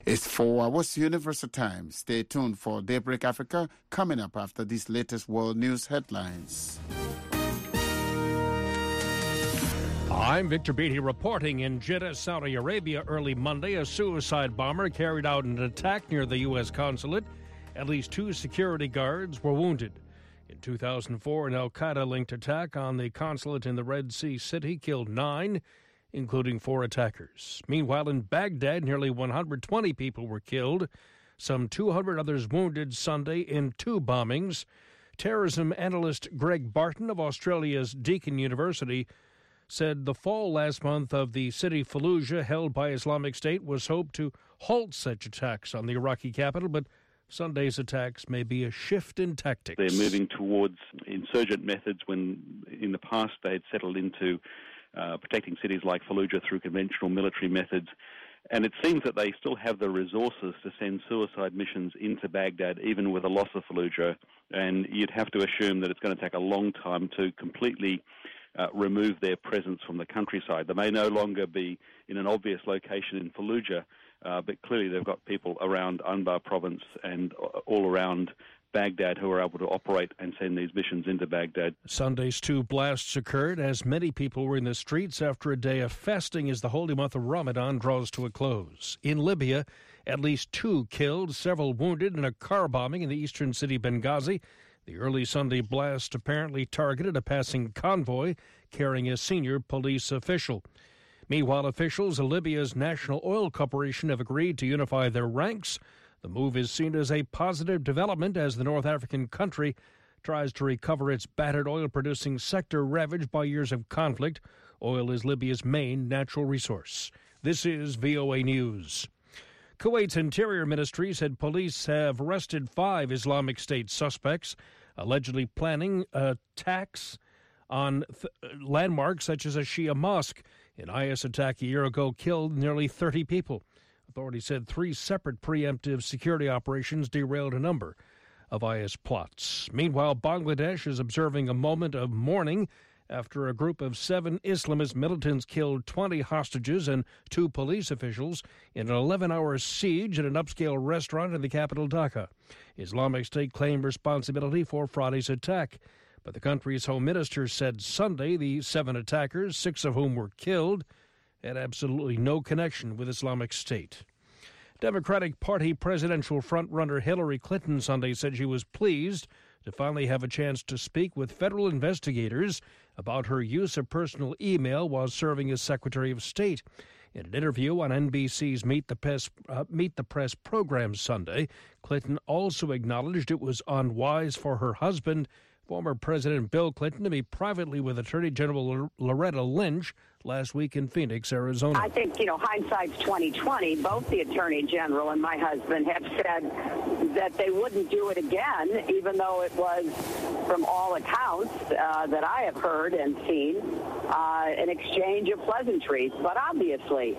It's 4 hours Universal Time. Stay tuned for Daybreak Africa coming up after these latest world news headlines. I'm Victor Beatty reporting in Jeddah, Saudi Arabia early Monday. A suicide bomber carried out an attack near the U.S. consulate. At least 2 security guards were wounded. In 2004, an al-Qaeda-linked attack on the consulate in the Red Sea city killed 9, including 4 attackers. Meanwhile, in Baghdad, nearly 120 people were killed, some 200 others wounded Sunday in 2 bombings. Terrorism analyst Greg Barton of Australia's Deakin University said the fall last month of the city Fallujah, held by Islamic State, was hoped to halt such attacks on the Iraqi capital, but Sunday's attacks may be a shift in tactics. They're moving towards insurgent methods when in the past they had settled into protecting cities like Fallujah through conventional military methods. And it seems that they still have the resources to send suicide missions into Baghdad, even with a loss of Fallujah. And you'd have to assume that it's going to take a long time to completely remove their presence from the countryside. They may no longer be in an obvious location in Fallujah, but clearly they've got people around Anbar province and all around Baghdad who are able to operate and send these missions into Baghdad. Sunday's 2 blasts occurred as many people were in the streets after a day of fasting as the holy month of Ramadan draws to a close. In Libya, at least 2 killed, several wounded in a car bombing in the eastern city Benghazi. The early Sunday blast apparently targeted a passing convoy carrying a senior police official. Meanwhile, officials of Libya's National Oil Corporation have agreed to unify their ranks. The move is seen as a positive development as the North African country tries to recover its battered oil-producing sector ravaged by years of conflict. Oil is Libya's main natural resource. This is VOA News. Kuwait's Interior Ministry said police have arrested 5 Islamic State suspects allegedly planning attacks on landmarks such as a Shia mosque. An IS attack a year ago killed nearly 30 people. Authorities said 3 separate preemptive security operations derailed a number of IS plots. Meanwhile, Bangladesh is observing a moment of mourning after a group of 7 Islamist militants killed 20 hostages and 2 police officials in an 11-hour siege at an upscale restaurant in the capital Dhaka. Islamic State claimed responsibility for Friday's attack, but the country's home minister said Sunday the 7 attackers, 6 of whom were killed, had absolutely no connection with Islamic State. Democratic Party presidential frontrunner Hillary Clinton Sunday said she was pleased to finally have a chance to speak with federal investigators about her use of personal email while serving as Secretary of State. In an interview on NBC's Meet the Press program Sunday, Clinton also acknowledged it was unwise for her husband, former President Bill Clinton, to be privately with Attorney General Loretta Lynch last week in Phoenix, Arizona. I think, hindsight's 20/20. Both the Attorney General and my husband have said that they wouldn't do it again, even though it was, from all accounts that I have heard and seen, an exchange of pleasantries. But obviously,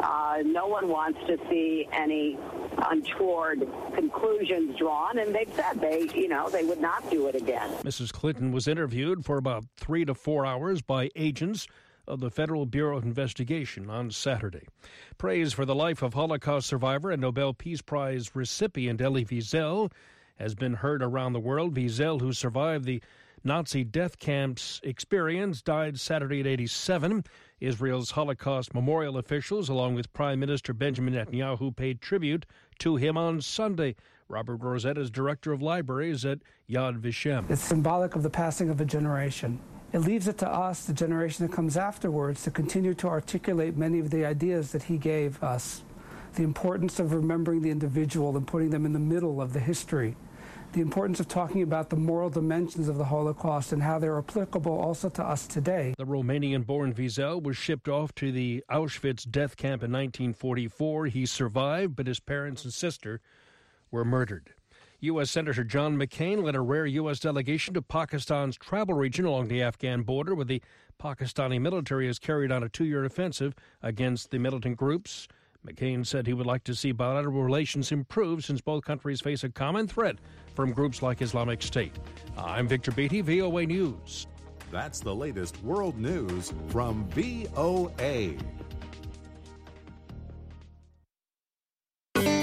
no one wants to see any untoward conclusions drawn, and they've said they would not do it again. Mrs. Clinton was interviewed for about 3 to 4 hours by agents of the Federal Bureau of Investigation on Saturday. Praise for the life of Holocaust survivor and Nobel Peace Prize recipient Elie Wiesel has been heard around the world. Wiesel, who survived the Nazi death camps experience, died Saturday at 87. Israel's Holocaust memorial officials, along with Prime Minister Benjamin Netanyahu, paid tribute to him on Sunday. Robert Rosetta is director of libraries at Yad Vashem. It's symbolic of the passing of a generation. It leaves it to us, the generation that comes afterwards, to continue to articulate many of the ideas that he gave us. The importance of remembering the individual and putting them in the middle of the history. The importance of talking about the moral dimensions of the Holocaust and how they're applicable also to us today. The Romanian-born Wiesel was shipped off to the Auschwitz death camp in 1944. He survived, but his parents and sister were murdered. U.S. Senator John McCain led a rare U.S. delegation to Pakistan's tribal region along the Afghan border, where the Pakistani military has carried on a 2-year offensive against the militant groups. McCain said he would like to see bilateral relations improve since both countries face a common threat from groups like Islamic State. I'm Victor Beatty, VOA News. That's the latest world news from VOA.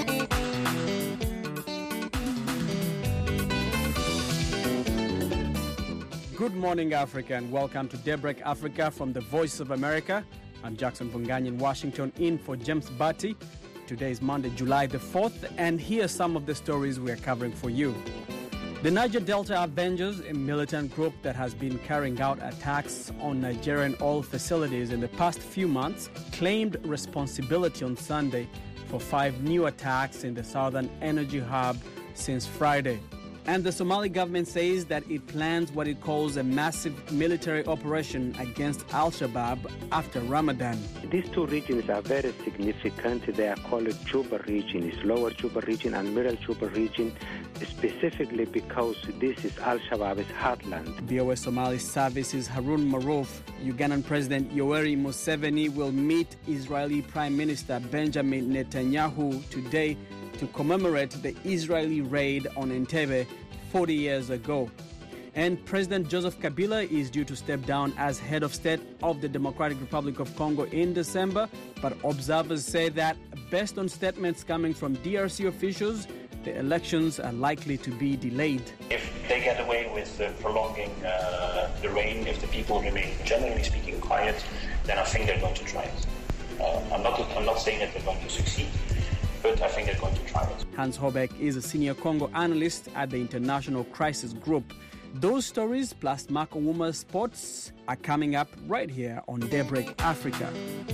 Good morning, Africa, and welcome to Daybreak Africa from the Voice of America. I'm Jackson Vunganyi in Washington, in for James Batty. Today is Monday, July the 4th, and here are some of the stories we are covering for you. The Niger Delta Avengers, a militant group that has been carrying out attacks on Nigerian oil facilities in the past few months, claimed responsibility on Sunday for 5 new attacks in the southern energy hub since Friday. And the Somali government says that it plans what it calls a massive military operation against Al-Shabaab after Ramadan. These two regions are very significant. They are called Juba region. It's Lower Juba region and Middle Juba region, specifically because this is Al-Shabaab's heartland. VOA Somali Services Harun Maruf, Ugandan President Yoweri Museveni will meet Israeli Prime Minister Benjamin Netanyahu today to commemorate the Israeli raid on Entebbe 40 years ago. And President Joseph Kabila is due to step down as head of state of the Democratic Republic of Congo in December, but observers say that based on statements coming from DRC officials, the elections are likely to be delayed. If they get away with prolonging the reign, if the people remain, generally speaking, quiet, then I think they're going to try it. I'm not saying that they're going to succeed, but I think they're going to try it. Hans Hobeck is a senior Congo analyst at the International Crisis Group. Those stories plus Marco Wuma's sports are coming up right here on Daybreak Africa.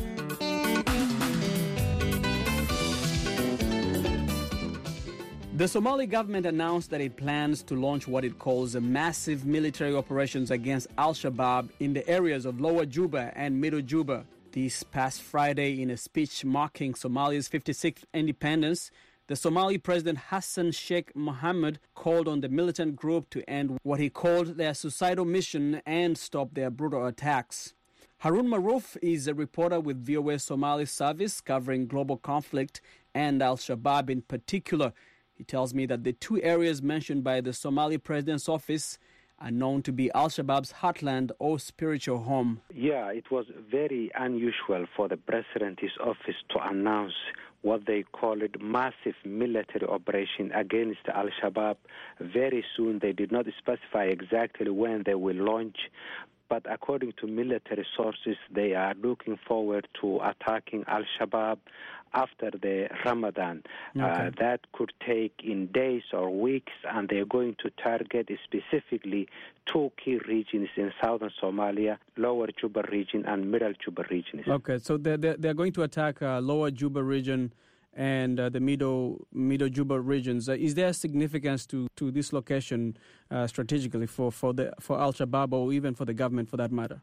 The Somali government announced that it plans to launch what it calls a massive military operations against Al-Shabaab in the areas of Lower Juba and Middle Juba. This past Friday, in a speech marking Somalia's 56th independence, the Somali President Hassan Sheikh Mohammed called on the militant group to end what he called their suicidal mission and stop their brutal attacks. Harun Maruf is a reporter with VOA Somali Service covering global conflict and Al-Shabaab in particular. He tells me that the 2 areas mentioned by the Somali President's office are known to be Al-Shabaab's heartland or spiritual home. Yeah, it was very unusual for the President's office to announce what they call it massive military operation against Al-Shabaab. Very soon, they did not specify exactly when they will launch, but according to military sources, they are looking forward to attacking Al-Shabaab after the Ramadan. Okay. That could take in days or weeks, and they're going to target specifically 2 key regions in southern Somalia, Lower Juba region and Middle Juba region. Okay, so they're going to attack Lower Juba region and the Middle Juba regions. Is there significance to this location strategically for Al-Shabaab or even for the government for that matter?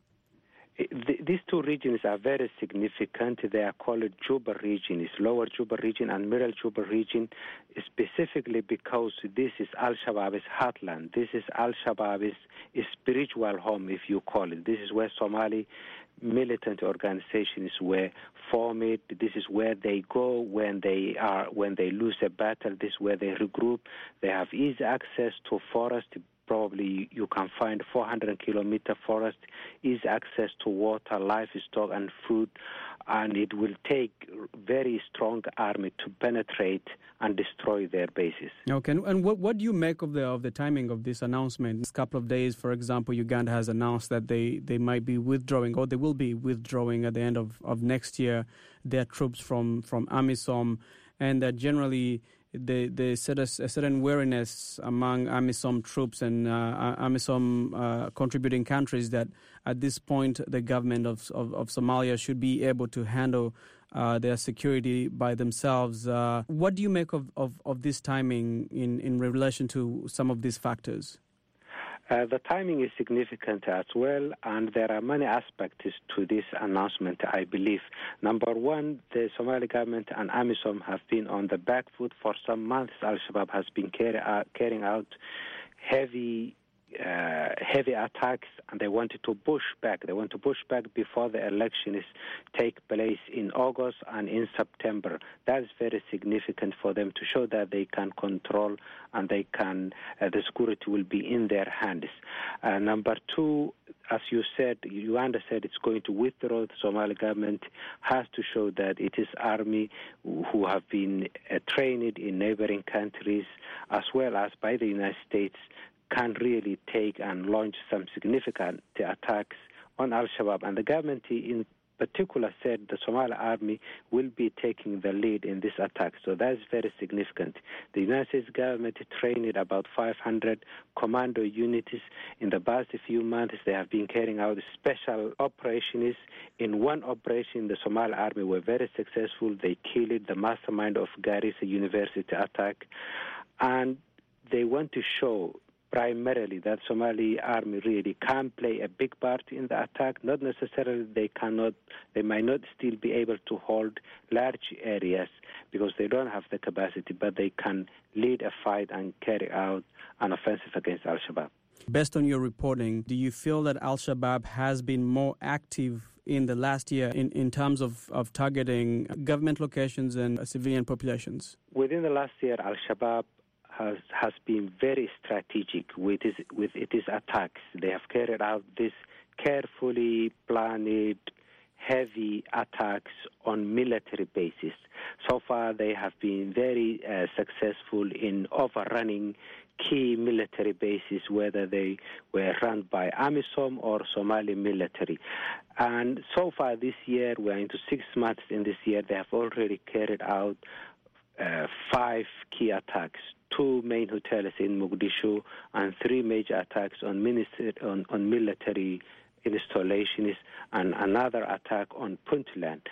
These 2 regions are very significant. They are called Juba region. It's Lower Juba region and Middle Juba region, specifically because this is Al-Shabaab's heartland. This is Al-Shabaab's spiritual home, if you call it. This is where Somali militant organizations were formed. This is where they go when they lose a battle. This is where they regroup. They have easy access to forest. Probably you can find 400-kilometer forest, easy access to water, livestock, and food, and it will take very strong army to penetrate and destroy their bases. Okay, and what do you make of the timing of this announcement? This couple of days, for example, Uganda has announced that they might be withdrawing, or they will be withdrawing at the end of next year, their troops from AMISOM, and that generally they set a certain wariness among AMISOM troops and AMISOM contributing countries that at this point the government of Somalia should be able to handle their security by themselves. What do you make of this timing in relation to some of these factors? The timing is significant as well, and there are many aspects to this announcement, I believe. Number one, the Somali government and AMISOM have been on the back foot for some months. Al-Shabaab has been carrying out heavy attacks, and they wanted to push back. They want to push back before the elections take place in August and in September. That is very significant for them to show that they can control and they can. The security will be in their hands. Number two, as you said, Uganda said it's going to withdraw. The Somali government has to show that it is army who have been trained in neighboring countries as well as by the United States can really take and launch some significant attacks on Al-Shabaab. And the government in particular said the Somali army will be taking the lead in this attack. So that's very significant. The United States government trained about 500 commando units. In the past few months, they have been carrying out special operations. In one operation, the Somali army were very successful. They killed the mastermind of Garissa University attack. And they want to show primarily that Somali army really can play a big part in the attack. Not necessarily they might not still be able to hold large areas because they don't have the capacity, but they can lead a fight and carry out an offensive against Al-Shabaab. Based on your reporting, do you feel that Al-Shabaab has been more active in the last year in terms of targeting government locations and civilian populations? Within the last year, Al-Shabaab has been very strategic with its attacks. They have carried out these carefully planned, heavy attacks on military bases. So far, they have been very successful in overrunning key military bases, whether they were run by AMISOM or Somali military. And so far this year, we're into 6 months in this year, they have already carried out 5 key attacks, 2 main hotels in Mogadishu, and 3 major attacks on military installations, and another attack on Puntland.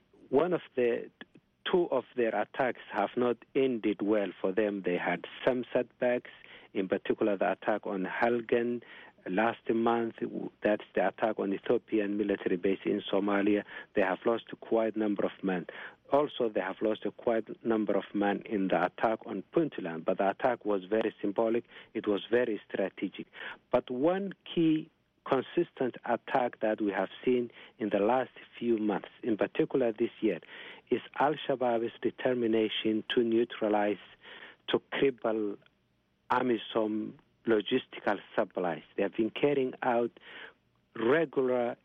2 of their attacks have not ended well for them. They had some setbacks, in particular the attack on Halgan last month. That's the attack on Ethiopian military base in Somalia. They have lost quite a number of men. Also, they have lost a quite number of men in the attack on Puntland, but the attack was very symbolic. It was very strategic. But one key consistent attack that we have seen in the last few months, in particular this year, is Al-Shabaab's determination to neutralize, to cripple AMISOM logistical supplies. They have been carrying out regular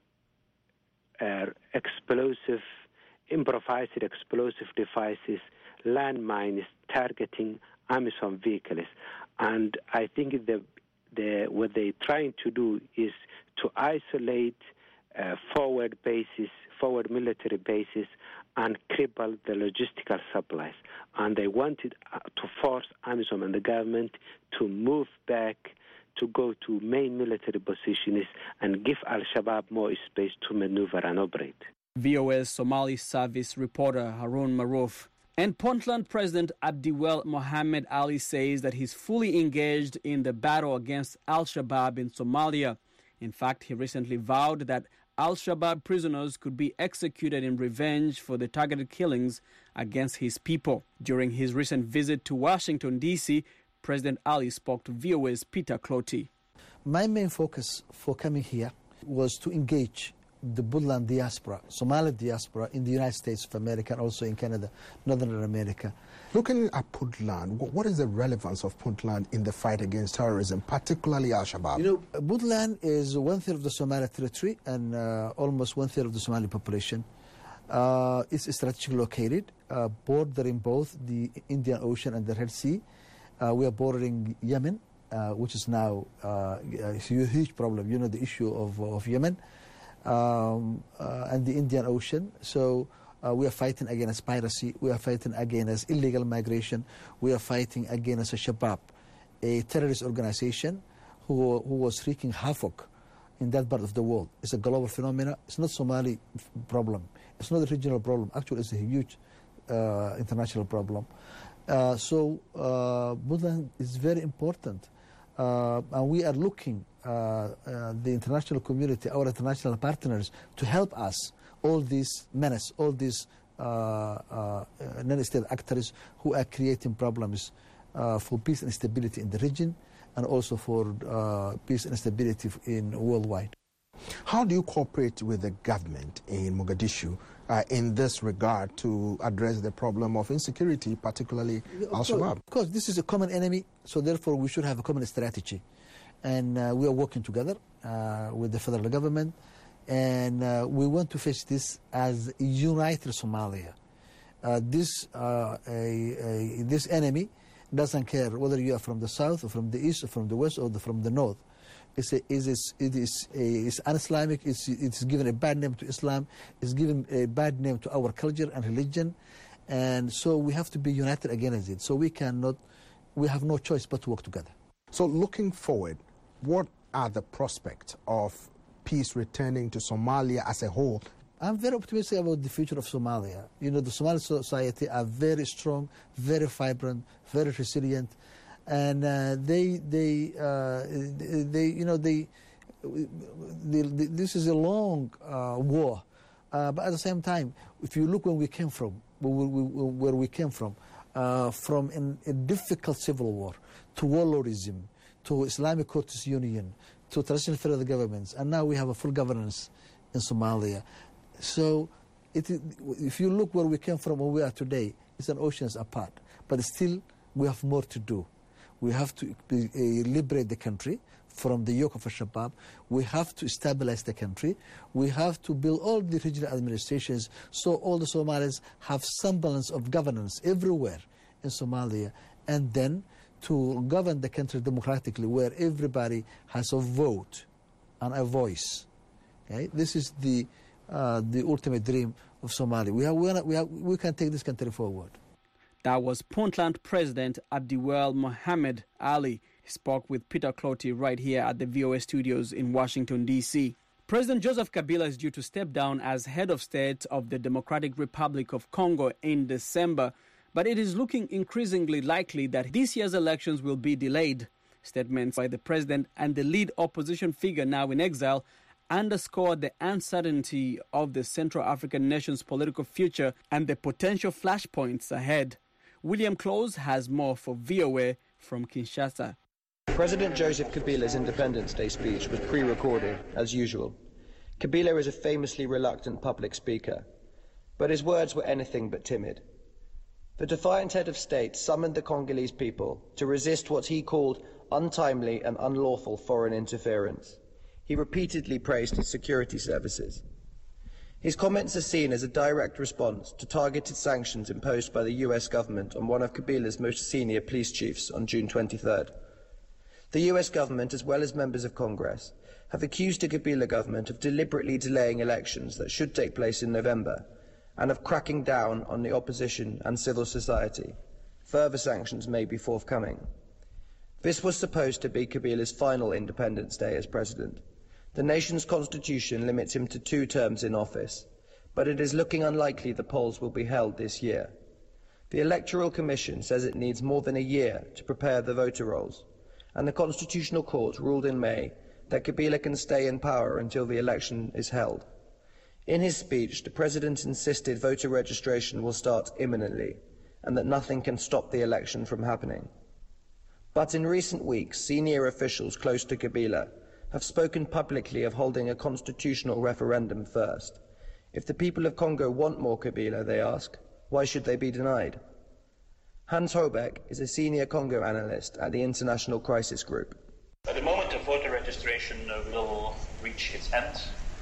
improvised explosive devices, landmines targeting AMISOM vehicles. And I think what they're trying to do is to isolate forward military bases, and cripple the logistical supplies. And they wanted to force AMISOM and the government to move back, to go to main military positions and give Al-Shabaab more space to maneuver and operate. VOA's Somali service reporter Harun Maruf. And Puntland President Abdiwel Mohammed Ali says that he's fully engaged in the battle against Al-Shabaab in Somalia. In fact, he recently vowed that Al-Shabaab prisoners could be executed in revenge for the targeted killings against his people. During his recent visit to Washington, D.C., President Ali spoke to VOA's Peter Clotty. My main focus for coming here was to engage the Puntland diaspora, Somali diaspora in the United States of America and also in Canada, Northern America. Looking at Puntland, what is the relevance of Puntland in the fight against terrorism, particularly Al-Shabaab? You know, Puntland is 1/3 of the Somali territory and almost 1/3 of the Somali population. It's strategically located, bordering both the Indian Ocean and the Red Sea. We are bordering Yemen, which is now a huge problem. You know, the issue of Yemen. And the Indian Ocean. So we are fighting against piracy, we are fighting against illegal migration, we are fighting against Al-Shabaab, a terrorist organization who was wreaking havoc in that part of the world. It's a global phenomenon. It's not a Somali problem. It's not a regional problem. Actually, it's a huge international problem. So Puntland is very important. And we are looking the international community, our international partners, to help us, all these menace, all these non-state actors who are creating problems for peace and stability in the region and also for peace and stability worldwide. How do you cooperate with the government in Mogadishu in this regard to address the problem of insecurity, particularly Al-Shabaab? Of course, this is a common enemy, so therefore we should have a common strategy. And we are working together with the federal government, and we want to face this as a united Somalia. This enemy doesn't care whether you are from the south or from the east or from the west or from the north. It is un-Islamic. It's given a bad name to Islam. It's given a bad name to our culture and religion, and so we have to be united against it. So we have no choice but to work together. So looking forward, what are the prospects of peace returning to Somalia as a whole? I'm very optimistic about the future of Somalia. You know, the Somali society are very strong, very vibrant, very resilient, and this is a long war. But at the same time, if you look where we came from, from a difficult civil war to warlordism, to Islamic Courts Union, to traditional federal governments, and now we have a full governance in Somalia. So if you look where we came from, where we are today, it's an oceans apart. But still, we have more to do. We have to liberate the country from the yoke of Al-Shabaab. We have to stabilize the country. We have to build all the regional administrations so all the Somalis have semblance of governance everywhere in Somalia, and then to govern the country democratically where everybody has a vote and a voice. Okay? This is the ultimate dream of Somalia. We can take this country forward. That was Puntland President Abdiwel Mohamed Ali. He spoke with Peter Clotty right here at the VOA studios in Washington, D.C. President Joseph Kabila is due to step down as head of state of the Democratic Republic of Congo in December, but it is looking increasingly likely that this year's elections will be delayed. Statements by the president and the lead opposition figure now in exile underscored the uncertainty of the Central African nation's political future and the potential flashpoints ahead. William Close has more for VOA from Kinshasa. President Joseph Kabila's Independence Day speech was pre-recorded, as usual. Kabila is a famously reluctant public speaker, but his words were anything but timid. The defiant head of state summoned the Congolese people to resist what he called untimely and unlawful foreign interference. He repeatedly praised his security services. His comments are seen as a direct response to targeted sanctions imposed by the US government on one of Kabila's most senior police chiefs on June 23rd. The US government, as well as members of Congress, have accused the Kabila government of deliberately delaying elections that should take place in November and of cracking down on the opposition and civil society. Further sanctions may be forthcoming. This was supposed to be Kabila's final Independence Day as president. The nation's constitution limits him to 2 terms in office, but it is looking unlikely the polls will be held this year. The Electoral Commission says it needs more than a year to prepare the voter rolls, and the Constitutional Court ruled in May that Kabila can stay in power until the election is held. In his speech, the president insisted voter registration will start imminently, and that nothing can stop the election from happening. But in recent weeks, senior officials close to Kabila have spoken publicly of holding a constitutional referendum first. If the people of Congo want more Kabila, they ask, why should they be denied? Hans Hobeck is a senior Congo analyst at the International Crisis Group. At the moment, the voter registration will reach its end.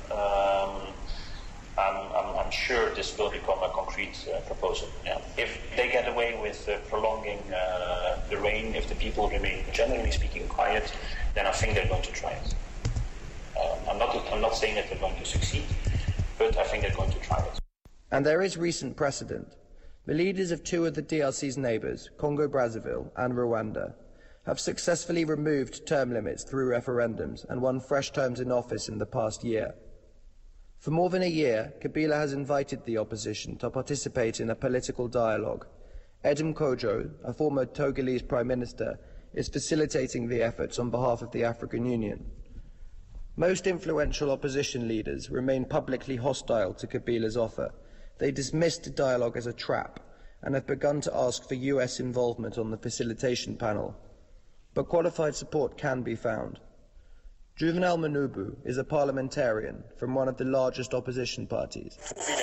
I'm sure this will become a concrete proposal. Yeah. If they get away with prolonging the reign, if the people remain, generally speaking, quiet, then I think they're going to try it. I'm not saying that they're going to succeed, but I think they're going to try it. And there is recent precedent. The leaders of 2 of the DRC's neighbours, Congo-Brazzaville and Rwanda, have successfully removed term limits through referendums and won fresh terms in office in the past year. For more than a year, Kabila has invited the opposition to participate in a political dialogue. Edem Kojo, a former Togolese prime minister, is facilitating the efforts on behalf of the African Union. Most influential opposition leaders remain publicly hostile to Kabila's offer. They dismissed the dialogue as a trap and have begun to ask for US involvement on the facilitation panel. But qualified support can be found. Juvenal Manubu is a parliamentarian from one of the largest opposition parties.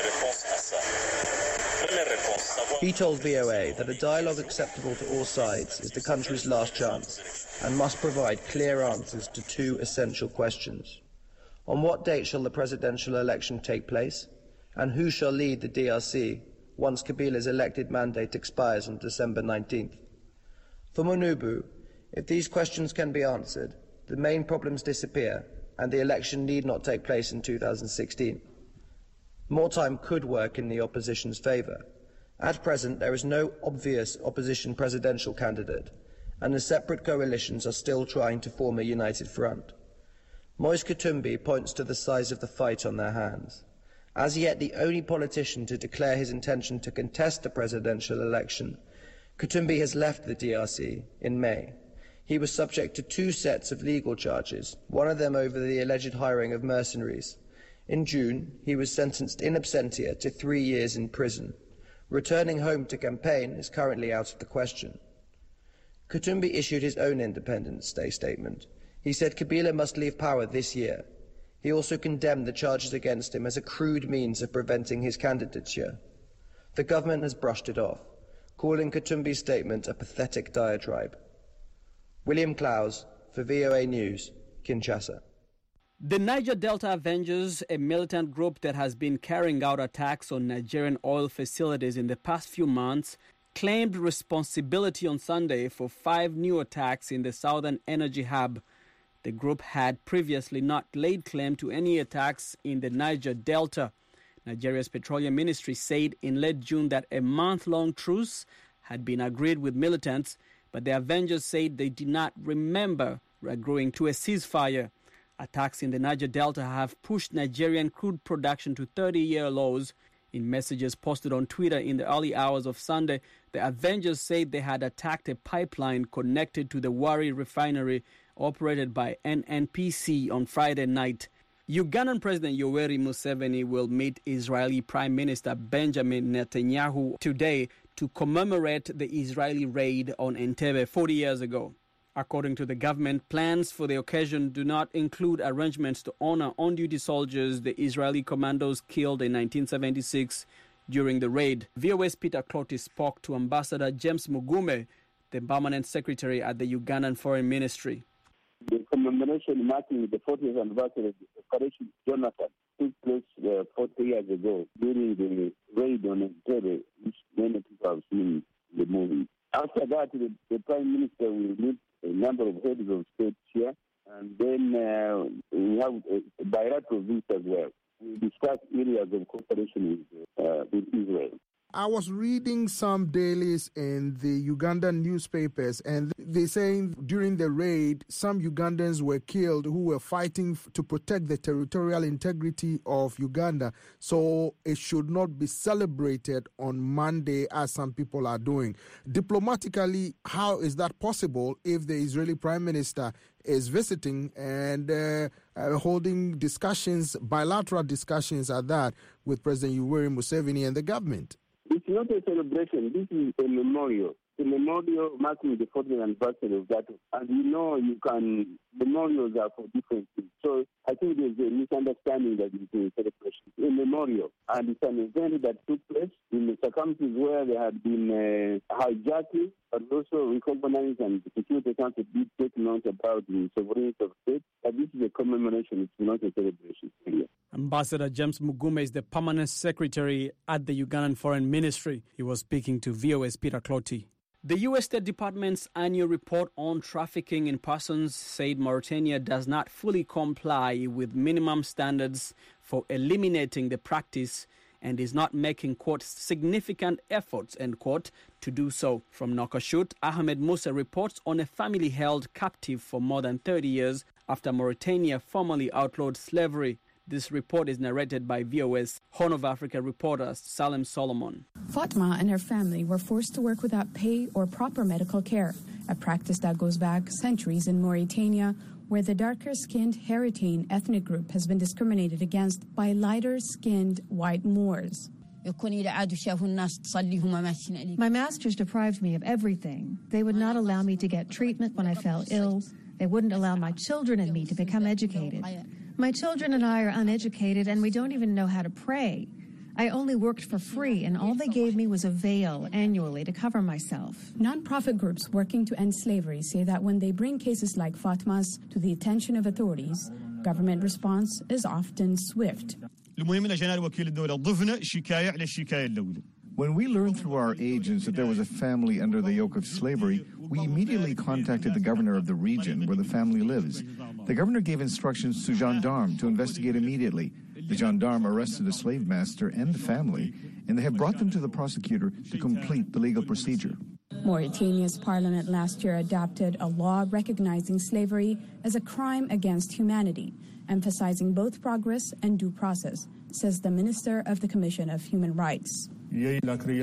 He told VOA that a dialogue acceptable to all sides is the country's last chance and must provide clear answers to 2 essential questions. On what date shall the presidential election take place? And who shall lead the DRC once Kabila's elected mandate expires on December 19th? For Munubu, if these questions can be answered, the main problems disappear and the election need not take place in 2016. More time could work in the opposition's favour. At present, there is no obvious opposition presidential candidate, and the separate coalitions are still trying to form a united front. Moise Katumbi points to the size of the fight on their hands. As yet the only politician to declare his intention to contest the presidential election, Katumbi has left the DRC in May. He was subject to 2 sets of legal charges, one of them over the alleged hiring of mercenaries. In June, he was sentenced in absentia to 3 years in prison. Returning home to campaign is currently out of the question. Katumbi issued his own Independence Day statement. He said Kabila must leave power this year. He also condemned the charges against him as a crude means of preventing his candidature. The government has brushed it off, calling Katumbi's statement a pathetic diatribe. William Clowes for VOA News, Kinshasa. The Niger Delta Avengers, a militant group that has been carrying out attacks on Nigerian oil facilities in the past few months, claimed responsibility on Sunday for 5 new attacks in the southern energy hub. The group had previously not laid claim to any attacks in the Niger Delta. Nigeria's Petroleum Ministry said in late June that a month-long truce had been agreed with militants, but the Avengers said they did not remember agreeing to a ceasefire. Attacks in the Niger Delta have pushed Nigerian crude production to 30-year lows. In messages posted on Twitter in the early hours of Sunday, the Avengers said they had attacked a pipeline connected to the Warri refinery operated by NNPC on Friday night. Ugandan President Yoweri Museveni will meet Israeli Prime Minister Benjamin Netanyahu today to commemorate the Israeli raid on Entebbe 40 years ago. According to the government, plans for the occasion do not include arrangements to honor on-duty soldiers the Israeli commandos killed in 1976 during the raid. VOA's Peter Clotty spoke to Ambassador James Mugume, the permanent secretary at the Ugandan Foreign Ministry. The commemoration marking the 40th anniversary of Operation Jonathan took place 40 years ago during the raid on Entebbe, which many people have seen in the movie. After that, the Prime Minister will meet a number of heads of state here, and then we have bilateral visits as well. We discuss areas of cooperation with Israel. I was reading some dailies in the Ugandan newspapers, and they saying during the raid, some Ugandans were killed who were fighting to protect the territorial integrity of Uganda. So it should not be celebrated on Monday as some people are doing. Diplomatically, how is that possible if the Israeli Prime Minister is visiting and holding discussions, bilateral discussions at that, with President Yoweri Museveni and the government? It's not a celebration. This is a memorial. A memorial marking the 40th anniversary of that. And memorials are for different things. So I think there's a misunderstanding that it's a celebration. A memorial. And it's an event that took place in the circumstances where there had been hijacking, but also recognized, and the Security Council did take note about the sovereignty of state. But this is a commemoration. It's not a celebration. Ambassador James Mugume is the permanent secretary at the Ugandan Foreign Ministry. He was speaking to VOA's Peter Clotty. The U.S. State Department's annual report on trafficking in persons said Mauritania does not fully comply with minimum standards for eliminating the practice and is not making, quote, significant efforts, end quote, to do so. From Nouakchott, Ahmed Musa reports on a family held captive for more than 30 years after Mauritania formally outlawed slavery. This report is narrated by VOA's Horn of Africa reporter Salem Solomon. Fatma and her family were forced to work without pay or proper medical care, a practice that goes back centuries in Mauritania, where the darker-skinned Haratine ethnic group has been discriminated against by lighter-skinned white Moors. My masters deprived me of everything. They would not allow me to get treatment when I fell ill. They wouldn't allow my children and me to become educated. My children and I are uneducated, and we don't even know how to pray. I only worked for free, and all they gave me was a veil annually to cover myself. Non-profit groups working to end slavery say that when they bring cases like Fatma's to the attention of authorities, government response is often swift. When we learned through our agents that there was a family under the yoke of slavery, we immediately contacted the governor of the region where the family lives. The governor gave instructions to gendarmes to investigate immediately. The gendarme arrested the slave master and the family, and they have brought them to the prosecutor to complete the legal procedure. Mauritania's parliament last year adopted a law recognizing slavery as a crime against humanity, emphasizing both progress and due process, says the Minister of the Commission of Human Rights. There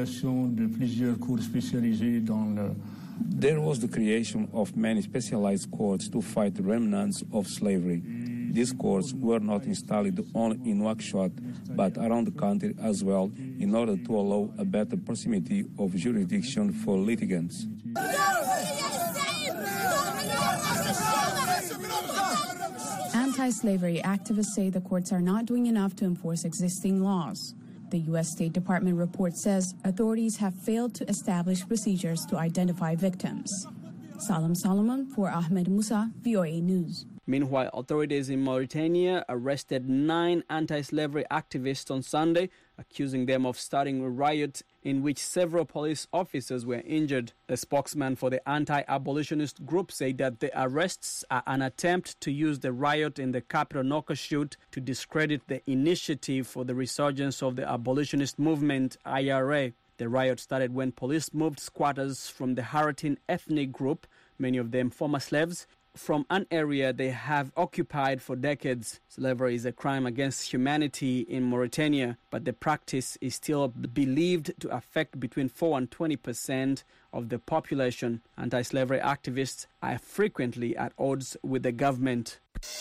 was the creation of many specialized courts to fight the remnants of slavery. These courts were not installed only in Nouakchott, but around the country as well, in order to allow a better proximity of jurisdiction for litigants. Anti-slavery activists say the courts are not doing enough to enforce existing laws. The U.S. State Department report says authorities have failed to establish procedures to identify victims. Salam Solomon for Ahmed Musa, VOA News. Meanwhile, authorities in Mauritania arrested 9 anti-slavery activists on Sunday, accusing them of starting a riot in which several police officers were injured. A spokesman for the anti-abolitionist group said that the arrests are an attempt to use the riot in the capital Nouakchott to discredit the Initiative for the Resurgence of the Abolitionist Movement, IRA. The riot started when police moved squatters from the Haratin ethnic group, many of them former slaves, from an area they have occupied for decades. Slavery is a crime against humanity in Mauritania, but the practice is still believed to affect between 4 and 20% of the population. Anti-slavery activists are frequently at odds with the government.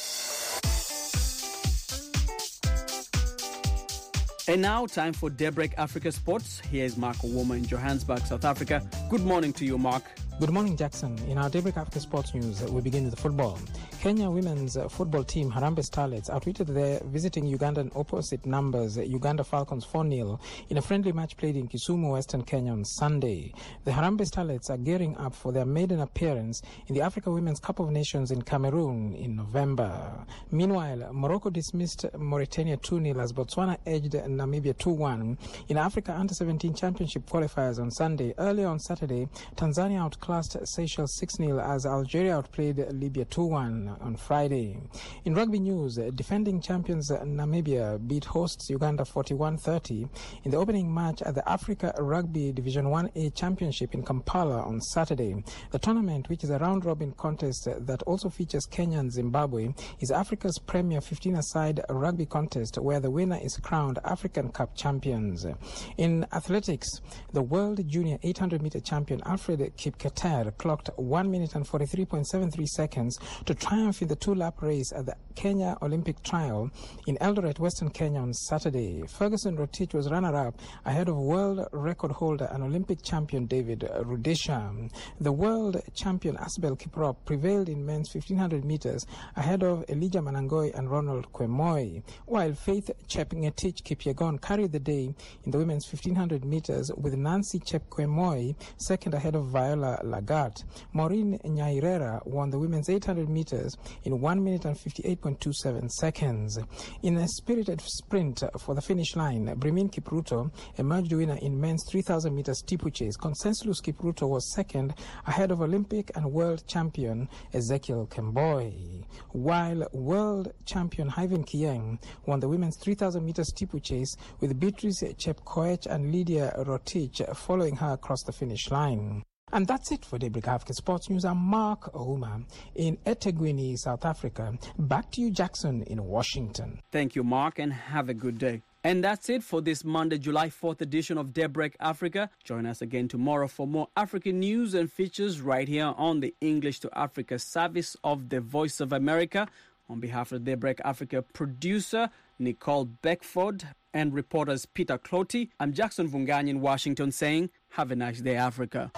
And now, time for Daybreak Africa Sports. Here is Mark Owoma in Johannesburg, South Africa. Good morning to you, Mark. Good morning, Jackson. In our Daybreak Africa Sports News, we begin with football. Kenya women's football team Harambee Starlets outwitted their visiting Ugandan opposite numbers, Uganda Falcons 4-0, in a friendly match played in Kisumu, Western Kenya on Sunday. The Harambee Starlets are gearing up for their maiden appearance in the Africa Women's Cup of Nations in Cameroon in November. Meanwhile, Morocco dismissed Mauritania 2-0 as Botswana edged Namibia 2-1 in Africa Under-17 Championship qualifiers on Sunday. Earlier on Saturday, Tanzania outclassed Seychelles 6-0 as Algeria outplayed Libya 2-1 on Friday. In rugby news, defending champions Namibia beat hosts Uganda 41-30 in the opening match at the Africa Rugby Division 1A Championship in Kampala on Saturday. The tournament, which is a round-robin contest that also features Kenya and Zimbabwe, is Africa's premier 15-a-side rugby contest where the winner is crowned African Cup champions. In athletics, the World Junior 800-meter champion Alfred Kipketer clocked 1 minute and 43.73 seconds to triumph in the 2-lap race at the Kenya Olympic Trial in Eldoret, Western Kenya on Saturday. Ferguson Rotich was runner-up ahead of world record holder and Olympic champion David Rudisha. The world champion Asbel Kiprop prevailed in men's 1500 meters ahead of Elijah Manangoi and Ronald Kwemoy, while Faith Chepngetich Kipyegon carried the day in the women's 1500 meters with Nancy Chepkwemoy second ahead of Viola Lagat. Maureen Nyairera won the women's 800 meters in 1 minute and 58.27 seconds. In a spirited sprint for the finish line, Brimin Kipruto emerged winner in men's 3000 meters steeplechase. Conseslus Kipruto was second ahead of Olympic and world champion Ezekiel Kemboi, while world champion Hyven Kieng won the women's 3000 meters steeplechase with Beatrice Chepkoech and Lydia Rotich following her across the finish line. And that's it for Daybreak Africa Sports News. I'm Mark Ouma in eThekwini, South Africa. Back to you, Jackson, in Washington. Thank you, Mark, and have a good day. And that's it for this Monday, July 4th edition of Daybreak Africa. Join us again tomorrow for more African news and features right here on the English to Africa service of the Voice of America. On behalf of the Daybreak Africa producer, Nicole Beckford, and reporters Peter Clotty, I'm Jackson Vungani in Washington saying, have a nice day, Africa.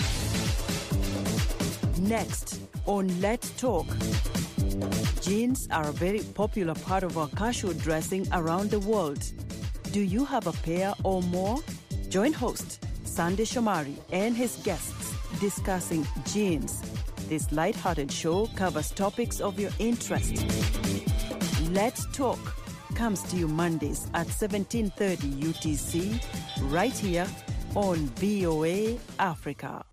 Next on Let's Talk. Jeans are a very popular part of our casual dressing around the world. Do you have a pair or more? Join host Sandy Shomari and his guests discussing jeans. This light-hearted show covers topics of your interest. Let's Talk comes to you Mondays at 17:30 UTC, right here on VOA Africa.